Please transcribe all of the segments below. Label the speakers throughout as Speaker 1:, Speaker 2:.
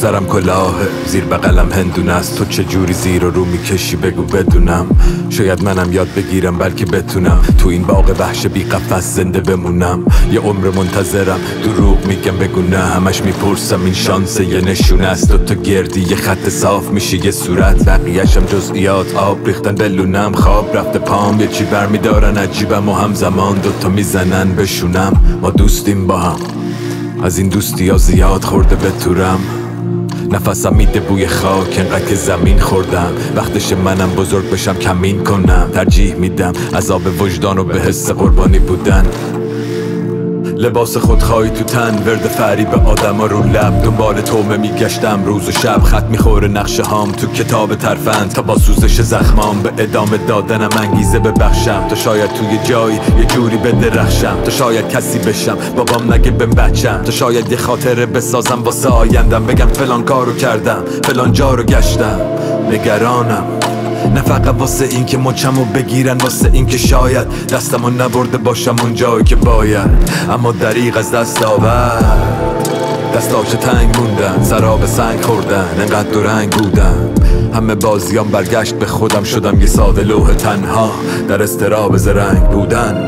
Speaker 1: سرم کلاهه، زیر بغلم هندونه است. تو چه جوری زیر و رو میکشی بگو بدونم. شاید منم یاد بگیرم بلکه بتونم تو این باغ وحش بی قفس زنده بمونم. یه عمر منتظرم دروغ میگم بگو نه. همش میپرسم این شانس یه نشونه است. تو گردی یه خط صاف میشی یه صورت، بقیه‌شم جزئیات آب ریختن بلونم. خواب رفته پام یه چی برمیدارن عجیبم و همزمان دوتا میزنن بشونم. ما دوستیم با هم، از این دوستی ها زیاد خورده به تورم. نفسم میده بوی خاک انقدر که زمین خوردم. وقتش منم بزرگ بشم کمین کنم. ترجیح میدم عذاب وجدان و به حس قربانی بودن. لباس خودخواهی تو تن، ورد فریب آدم ها رو لب. دنبال تومه میگشتم روز و شب. خط میخوره نقشه هام تو کتاب ترفند تا با سوزش زخمام به ادامه دادنم انگیزه ببخشم. تا شاید توی جایی یه جوری بدرخشم. تا شاید کسی بشم بابام نگه بهم بچم. تا شاید یه خاطره بسازم واسه آیندم. بگم فلان کارو کردم فلان جا رو گشتم. نگرانم نه فقط واسه این که مچمو بگیرن، واسه این که شاید دستمو نبرده باشم اون جایی که باید. اما دریغ از دست آورد، دستاش تنگ موندن، سراب سنگ خوردن، انقدر دو رنگ بودن. همه بازیام برگشت به خودم، شدم یه ساده لوح تنها در اضطراب زرنگ بودن.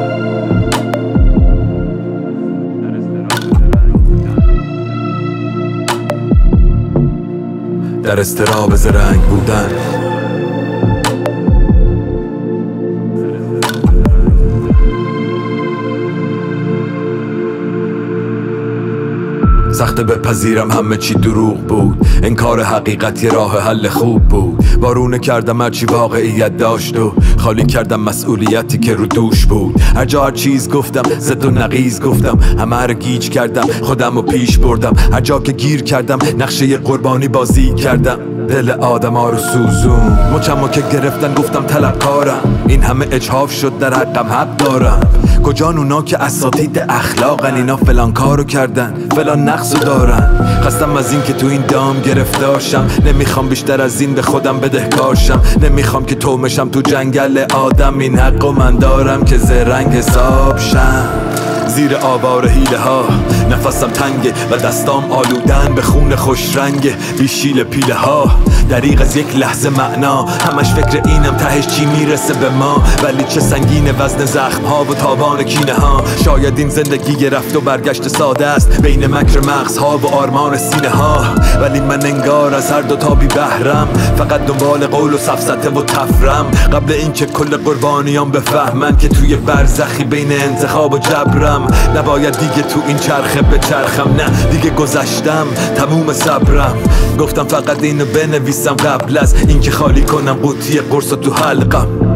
Speaker 1: در اضطراب زرنگ بودن. سخته بپذیرم همه چی دروغ بود. انکار حقیقت یه راه حل خوب بود. وارونه کردم هرچی واقعیت داشت و خالی کردم مسئولیتی که رو دوش بود. هر جا هر چیز گفتم، زد و نقیز گفتم، همه رو گیج کردم، خودم رو پیش بردم. هر جا که گیر کردم نقشه قربانی بازی کردم. دل آدم ها رو سوزون، مچمو که گرفتن گفتم طلبکارم. این همه اجحاف شد در حقم حق دارم. کجان اونا که اساتید اخلاقن؟ اینا فلان کارو کردن فلان نقصو دارن. خستم از این که تو این دام گرفتارشم. نمیخوام بیشتر از این به خودم بدهکارشم. نمیخوام که تومشم تو جنگل آدم. این حقو من دارم که زرنگ حساب شم. زیر آوار حیله ها نفسم تنگه و دستام آلودن به خون خوش رنگ بیشیل پیله ها. دریغ از یک لحظه معنا، همش فکر اینم تهش چی میرسه به ما. ولی چه سنگین وزن زخم ها و تابان کینه ها. شاید این زندگی رفت و برگشت ساده است بین مکر مغزها و آرمان سینه ها. ولی من انگار از هر دوتا بی بهرم، فقط دنبال قول و سفسطه و تفرم. قبل اینکه کل قربانیام بفهمن که توی برزخی بین انتخاب و جبرم. نباید دیگه تو این چرخه بچرخم، نه دیگه گذشتم تموم صبرم. گفتم فقط اینو بنویسم قبل از اینکه خالی کنم قوطی قرص تو حلقم.